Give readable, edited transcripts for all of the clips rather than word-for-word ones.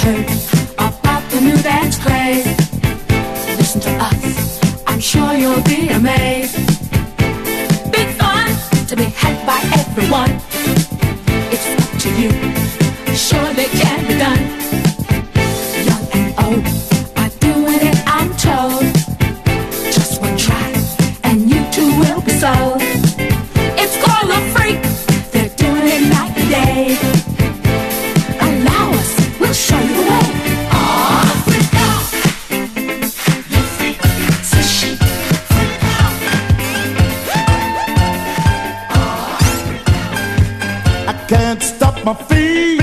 heard about the new dance craze. Listen to us, I'm sure you'll be amazed. Big fun to be had by everyone. It's up to you, surely can be done. Young and old are doing it, I'm told. Just one try and you too will be sold. It's called a freak, they're doing it night and day. Allow us, we'll show you the way. Africa, you freak, it's a chic, freak out. I can't stop my feet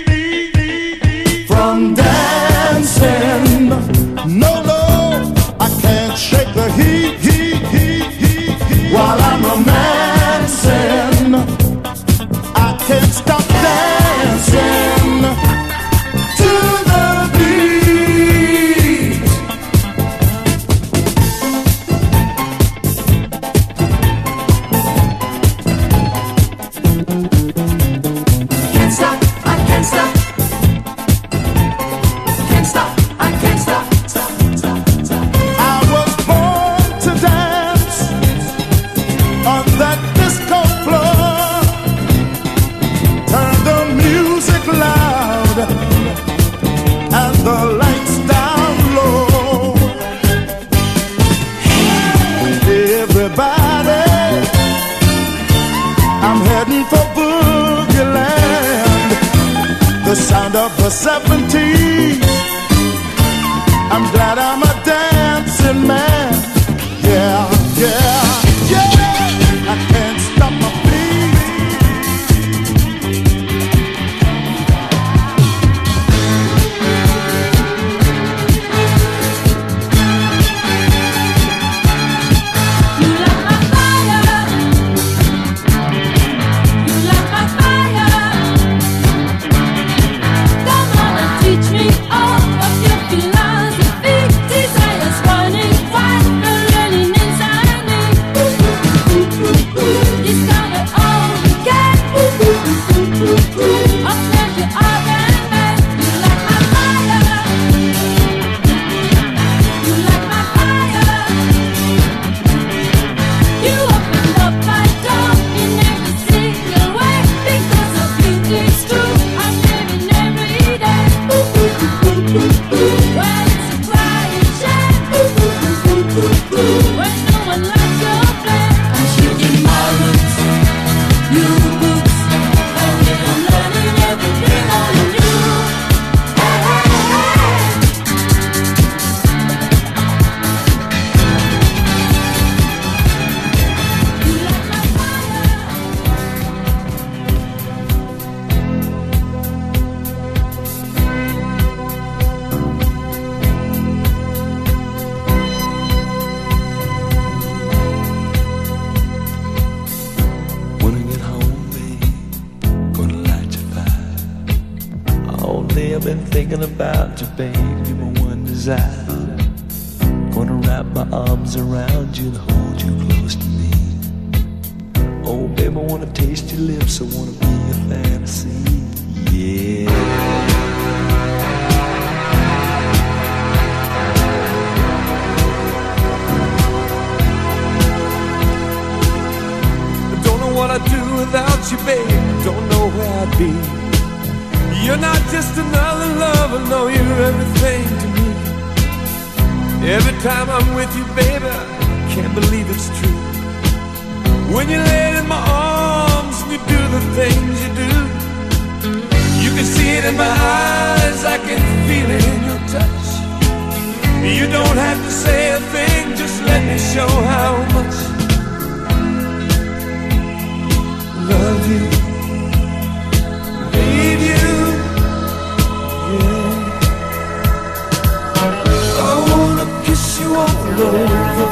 from dancing. No, no, I can't shake the heat while I'm romancing. I can't stop dancing to the beat. Can't stop, I can't stop. Can't stop, I can't stop. Stop, stop, stop. I was born to dance on that disco floor. Turn the music loud and the lights down low. Everybody, I'm heading for Boogie Land, the sound of the 70s. I'm glad I'm a dancing man. Yeah, yeah, yeah. I can't stop my feet. You light my fire. You light my fire. Come on and teach me all of your philosophy. Desires running wild, burning inside me. Discover all we can. Of pleasure, art and pain. You light my fire. You light my fire. You opened up my door in every single way. Because of you, it's true. I'm living every day. Well, it's a crying shame. When no one likes your play. I'm shooting my roots, new boots, and I'm learning everything on you. Hey, hey, hey. You light my fire. When I get home, babe, gonna light your fire. All day I've been thinking about you, babe. You're my one desire. Gonna wrap my arms around you and hold you close to me. Oh, babe, I wanna taste your lips. I wanna be your fantasy. Yeah. Don't know what I'd do without you, babe. Don't know where I'd be. You're not just another lover, no, you're everything to me. Every time I'm with you, baby, I can't believe it's true. When you lay in my arms and you do the things you do, you can see it in my eyes, I can feel it in your touch. You don't have to say a thing, just let me show how much love you, need you, yeah. I wanna kiss you all over.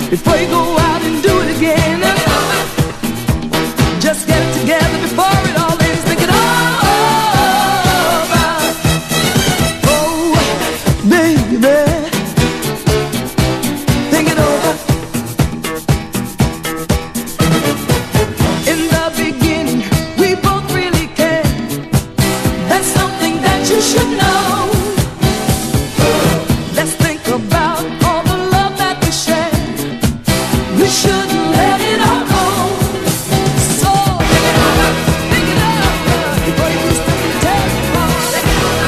before you go out and do it again. Just get it together before it all ends. Think it over. Oh, baby, think it over. In the beginning, we both really cared. That's something that you should know. Let's think about all the love that we shared. We shouldn't let it all go. So think it over before you step and take it home. Think it over.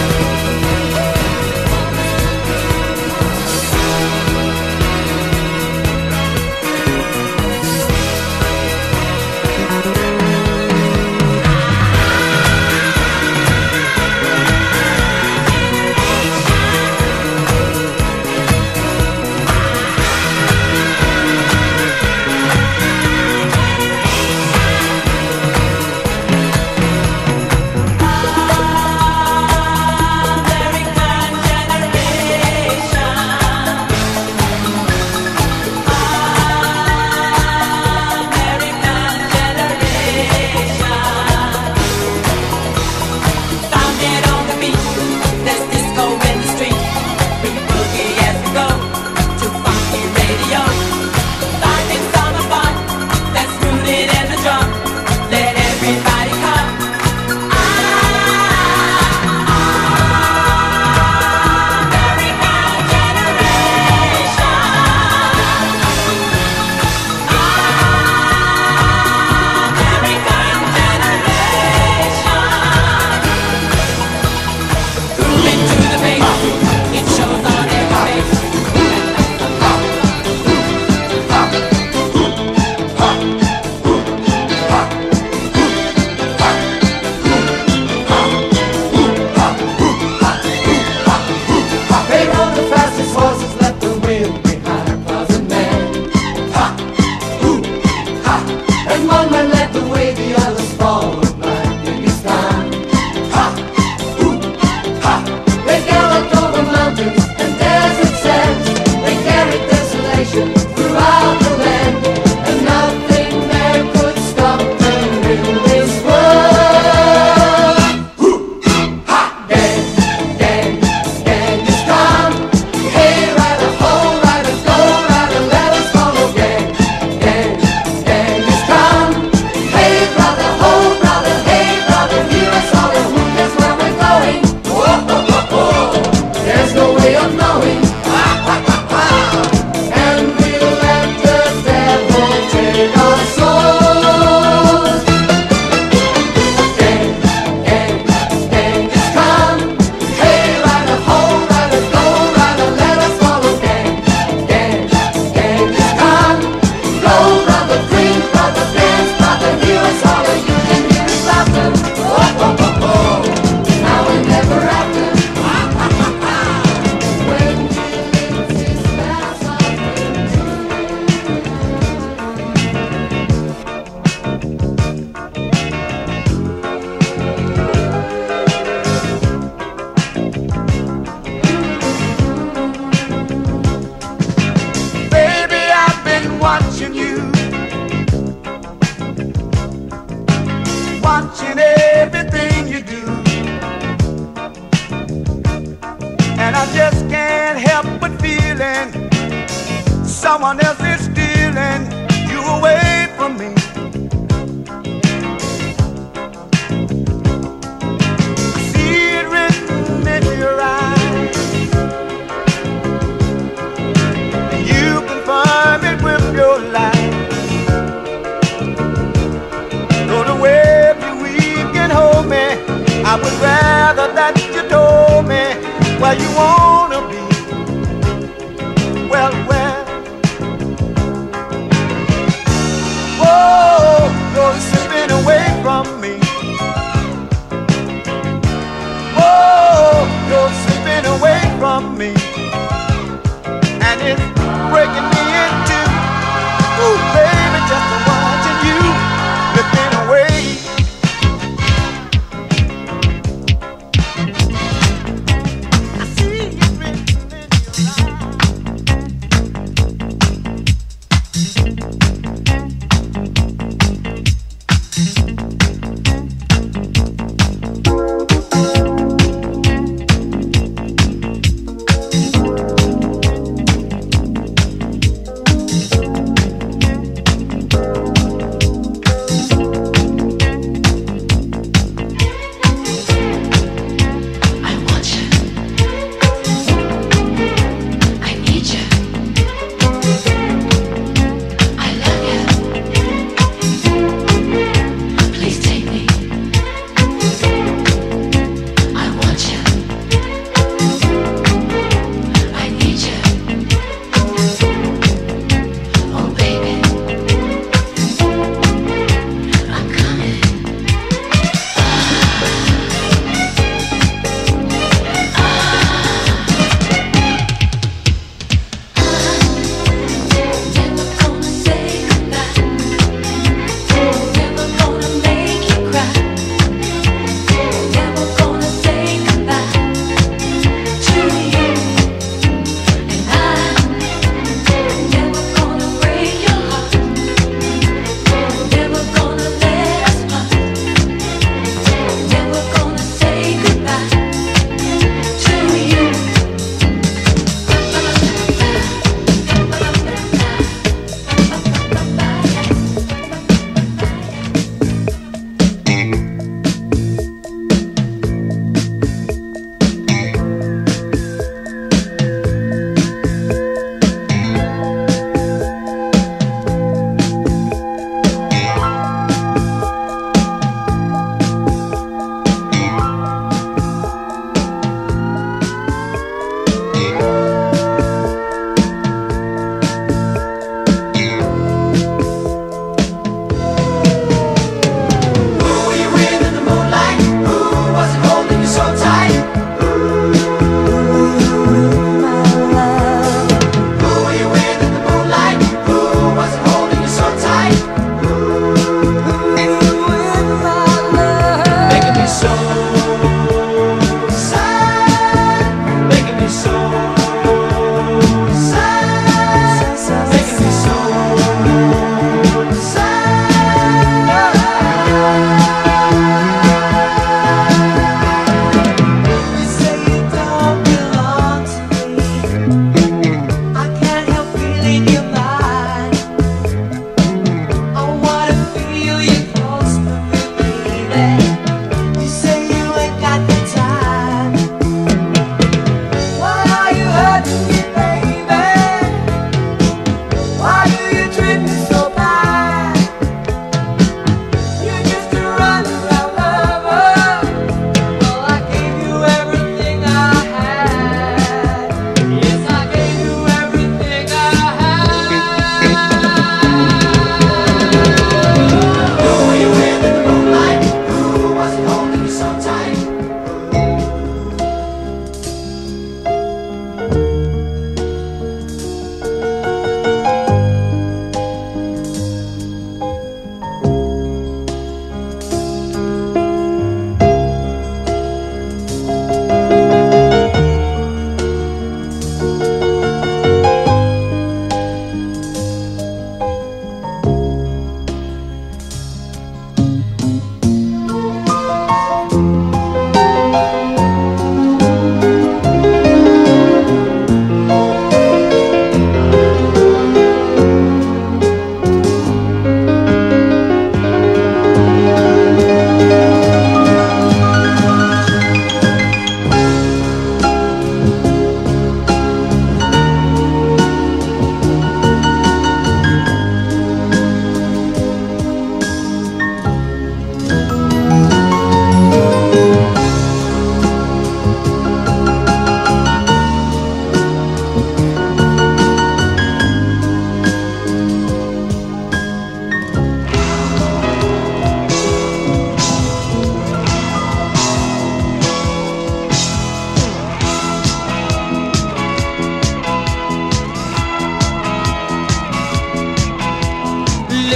Watching everything you do, and I just can't help but feeling someone else is stealing you away from me. See it written in your eyes, you confirm it with your life. Though the way hold me, I would rather that you told me where you wanna be. Well, whoa, you're slipping away from me. Whoa, you're slipping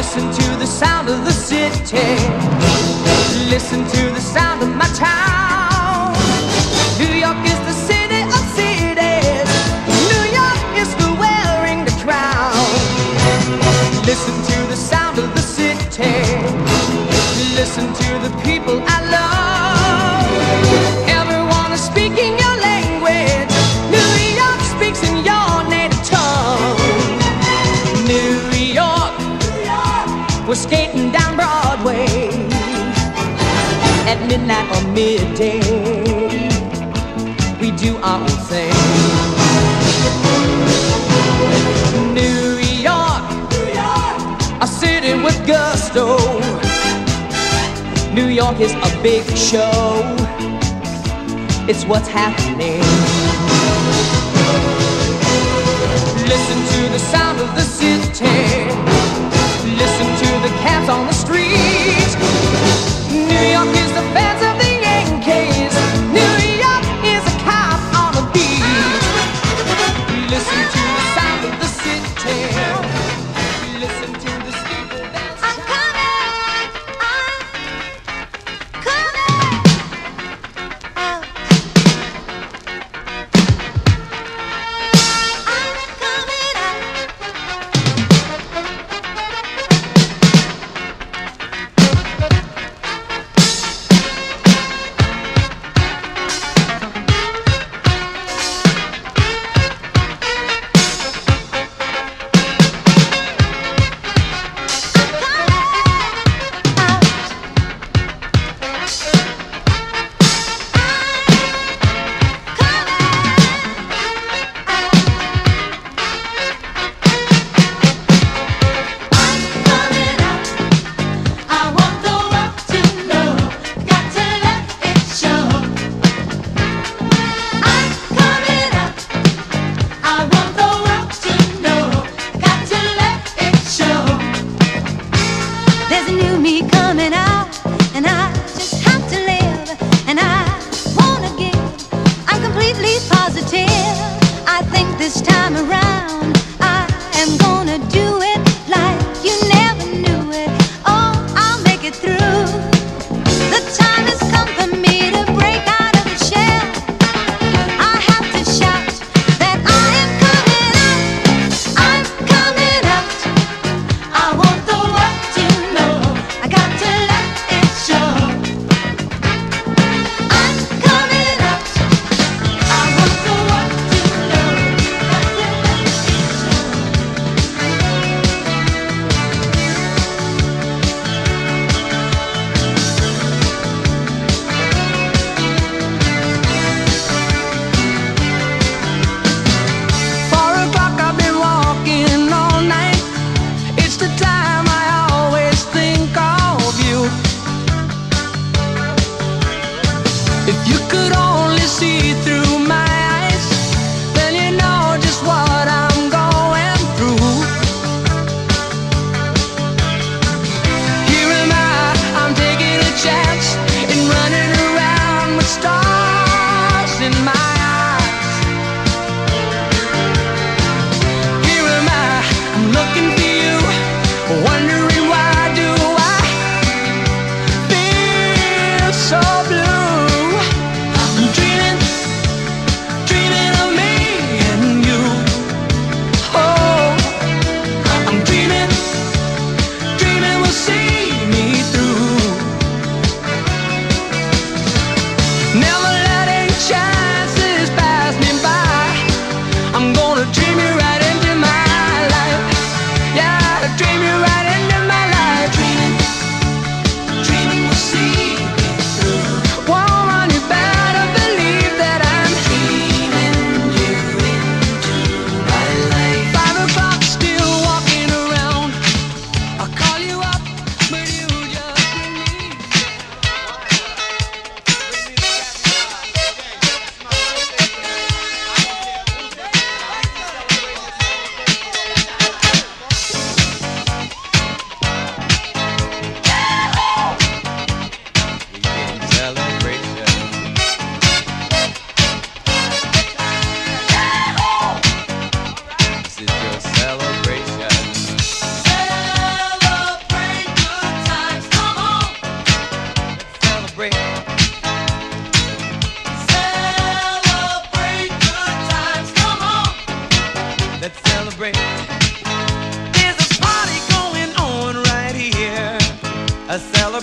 Listen to the sound of the city. Listen to the sound of my town. New York is the city of cities. New York is the wearing the crown. Listen to the sound of the city. Listen to the people I love. Everyone is speaking your language. New York speaks in your native tongue. New York, we're skating down Broadway at midnight or midday. We do our own thing. New York, a city with gusto. New York is a big show. It's what's happening. Listen to the sound of the city. Listen to the cabs on the street. New York is the fans of the Yankees. New York is a cop on a beat. Listen to the sound of the city. Listen to the steeple bells. I'm coming. I'm coming. I'm coming out.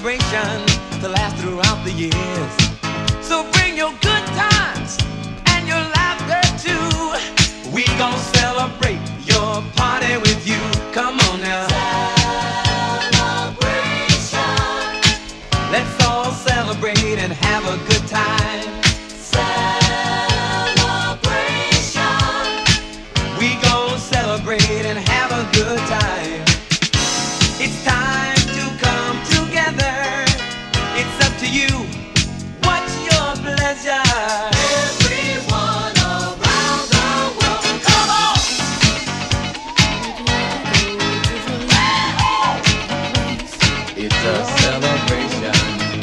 celebration to last throughout the years. So bring your good times and your laughter too. We gon' celebrate your party with you. Come on now. Celebration. Let's all celebrate and have a good time. Celebration. We gon' celebrate and have a good time. It's time to come together. It's up to you. What's your pleasure? Everyone around the world, come on! It's a celebration.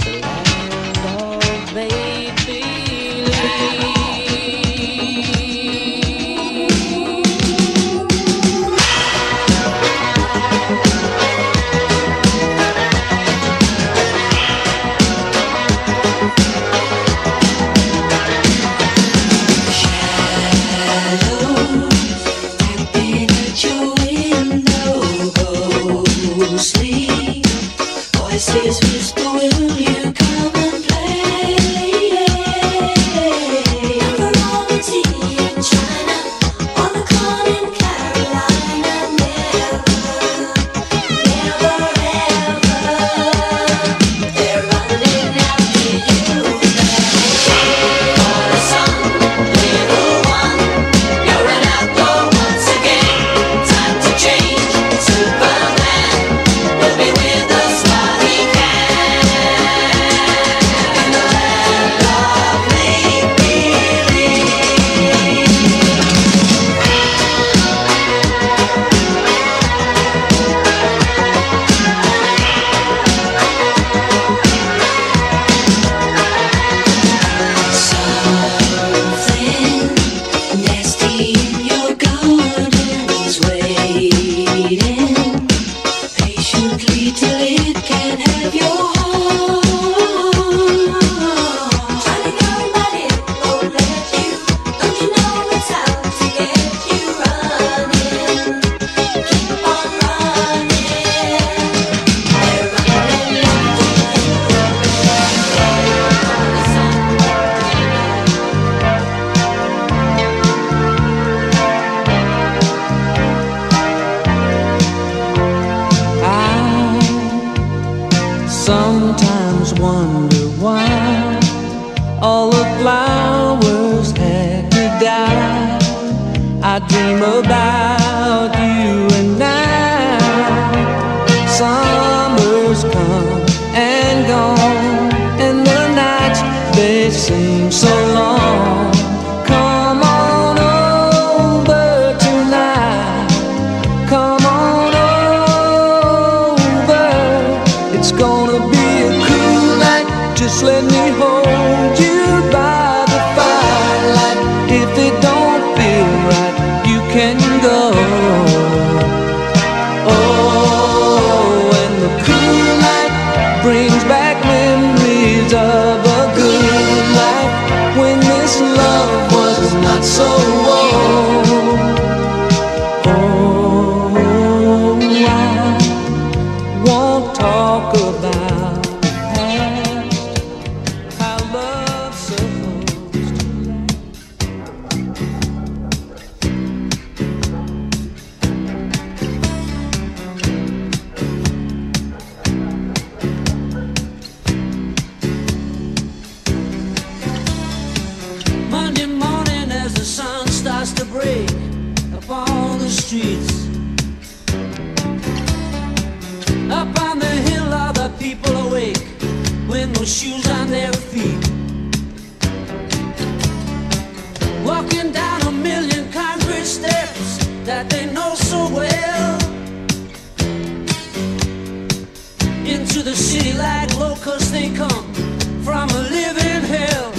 Voices whisper, will you come and play? Pepperoni in China, on the corn in Carolina. Never, never ever, they're running after you. For the sun, little one, you're an outlaw once again. Time to change, Superman will be with us while he can. In the land of make-believe. Something nasty in your garden's waiting patiently till it can have your heart. Trying to go, but it won't let you. Don't you know it's out to get you running? Keep on running. They're running after you. The sun. Sometimes wonder why all the flowers had to die. I dream about you and now. Summers come and gone, and the nights they seem so long. Come on over tonight. Come on over. It's gonna be a cool night. Just let me hold you by the firelight. If it don't feel right, you can go. Oh, and the cool night brings back memories of a good life when this love was not so old. Oh, I won't talk about the past, how love's supposed to Monday morning as the sun starts to break upon the streets. Up on the hill are the people awake with no shoes on their feet. Walking down a million concrete steps that they know so well. Into the city like locusts they come from a living hell.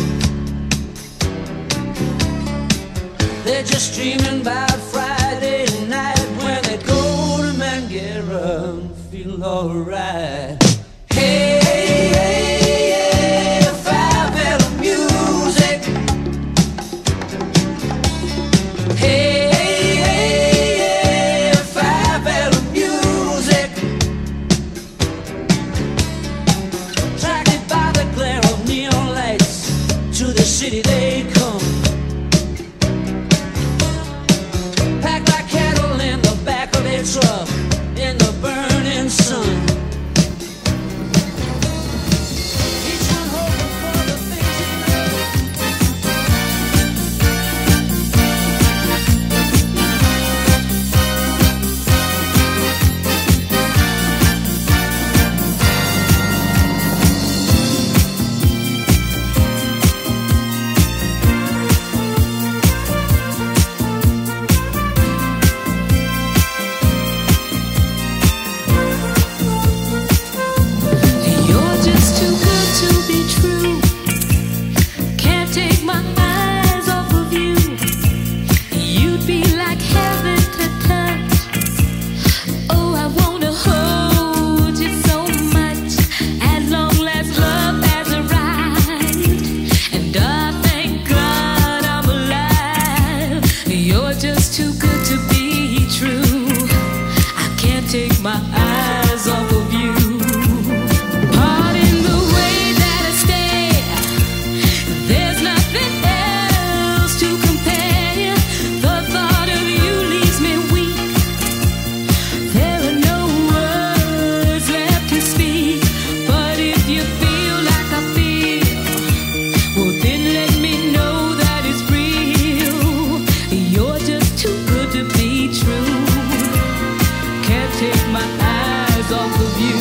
They're just dreaming about Friday night when they go to Mangera and feel alright. Hey, hey, hey, five-bell music. Hey, hey, hey, five-bell music. my eyes off of you. Pardon the way that I stare. There's nothing else to compare. The thought of you leaves me weak. There are no words left to speak. But if you feel like I feel, well then let me know that it's real. You're just too good to be true. Can't take my eyes off of you.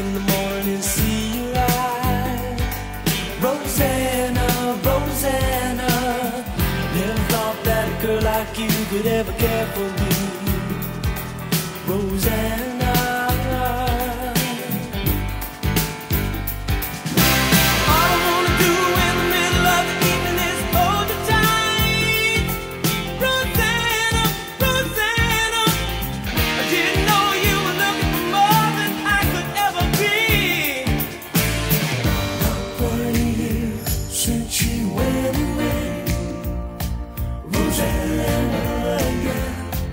in the morning, see you rise. Rosanna, Rosanna, never thought that a girl like you could ever care for me. Rosanna, all I wanna do in the middle of the evening is hold you tight. Rosanna, Rosanna, I didn't know you were looking for more than I could ever be. Not for a year since she went away. Rosanna, yeah.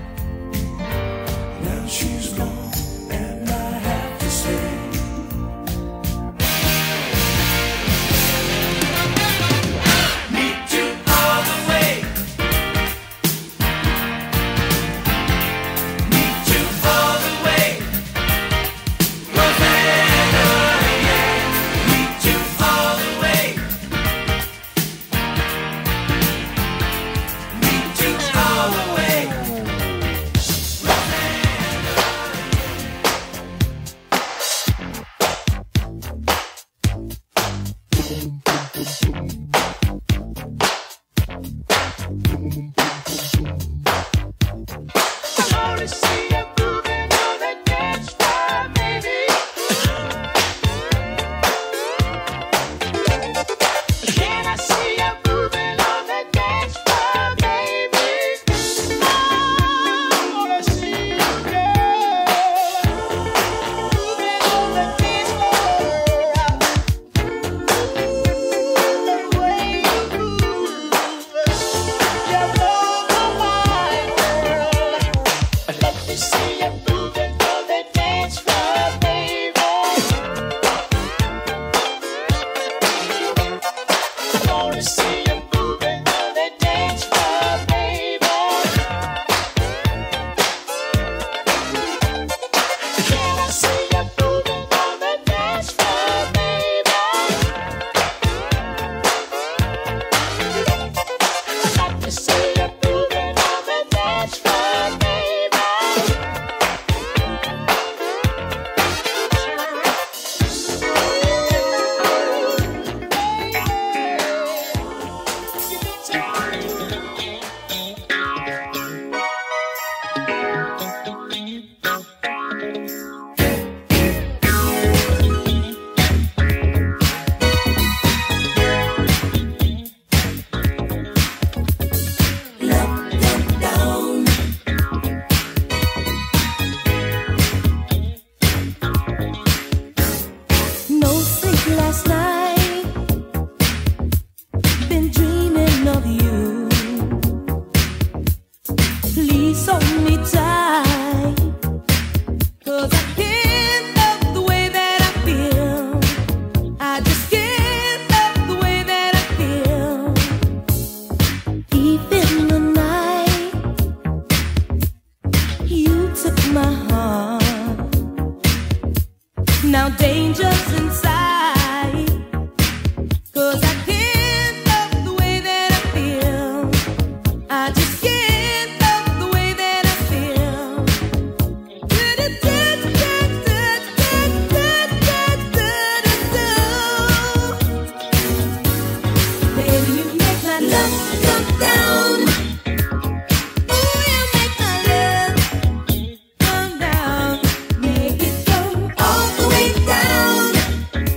Now she's gone and I have to say, need you all the way. Need you all the way. Rosanna, yeah. Need you all the way. Need you all the way. I wanna see you moving on the dance floor, baby. Can I see you moving on the dance floor, baby? I wanna see you, girl, moving on the dance floor. The way you move, you blow my mind, girl. Let me see you moving on the dance floor, baby. I wanna see you moving on the dance floor, baby. Can I see you moving on the dance floor, baby? I'd like to see you moving on the dance floor, baby. No sleep last night. Been dreaming of you. Please hold me tight. 'Cause I can't love the way that I feel. I just can't love the way that I feel. Deep in the night, you took my heart. Now danger's inside. 'Cause I can't love the way that I feel. I just can't love the way that I feel. Baby, you make my love come down. Ooh, you make my love come down. Make it go all the way down.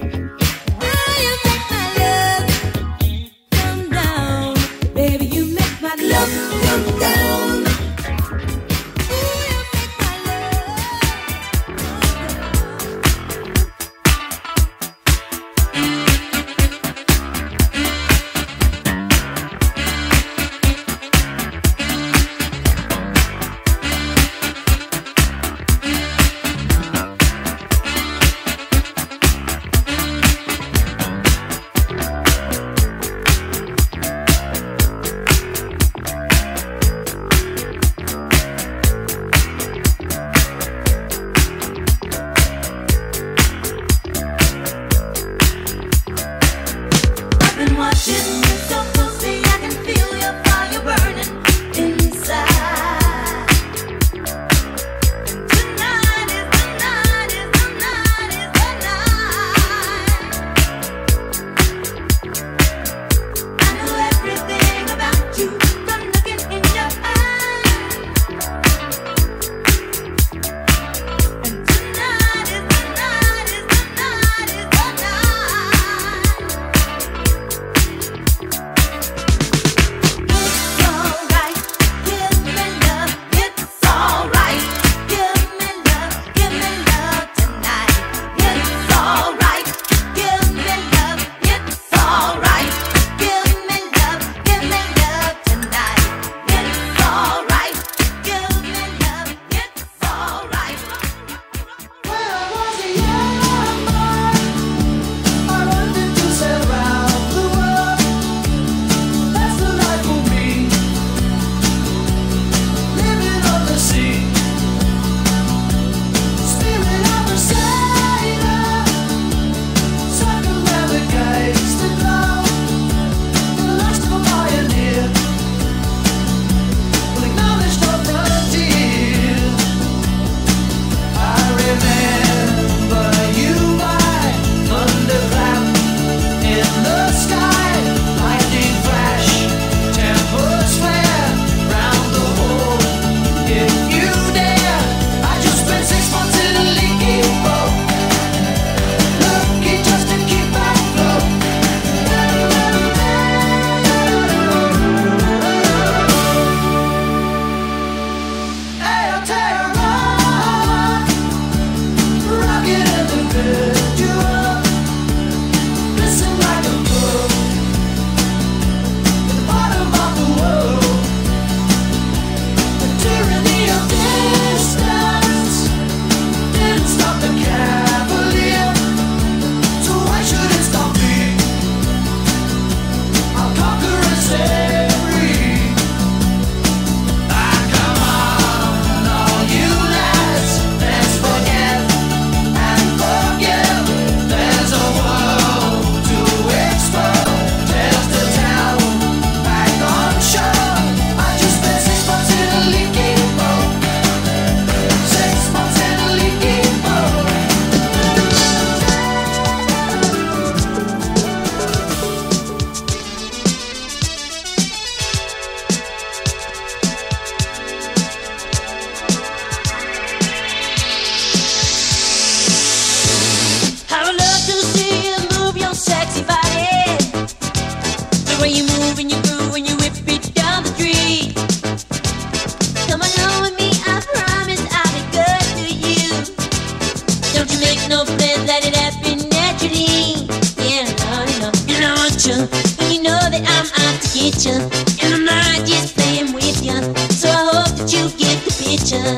you, and you know that I'm out to get you, and I'm not just playing with you. So I hope that you get the picture.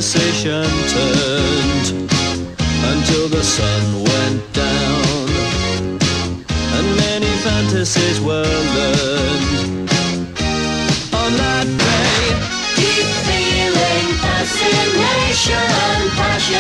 conversation turned until the sun went down, and many fantasies were learned on that day. Deep feeling, fascination, passion.